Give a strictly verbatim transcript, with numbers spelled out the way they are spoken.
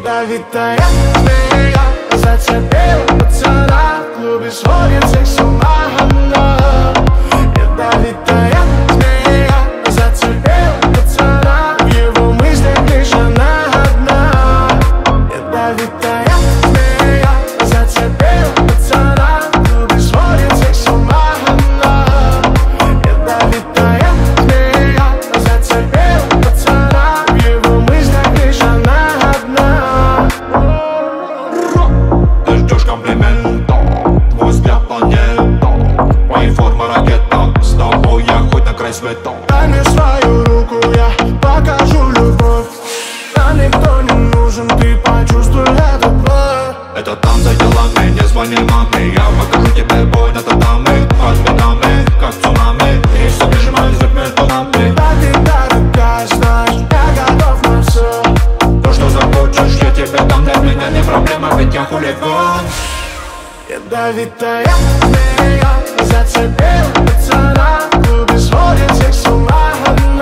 Ядовитая змея зацепила пацана, в клубе сводит всех с ума она. Ядовитая змея зацепила пацана, в его мыслях лишь она одна. Ядовитая змея зацепила пацана, в клубе сводит всех с ума она. Ядовитая змея зацепила пацана, в его мыслях лишь она одна. Ты ждешь комплимента, твой взгляд планета, мои формы ракета, с тобой я хоть на край света. Дай мне свою руку, я покажу любовь. Нам никто не нужен, ты почувствуй это вновь. Это там за делами, не звони маме, я покажу тебе бой на татами. Под спинами, как цунами, и все прижимались друг между нами. Да ты дорогая, знаешь, я готов на все. То, что захочешь, я тебе дам, для меня не проблема, ведь я хулиган. Ядовитая змея зацепила пацана, в клубе сводит всех с ума одна.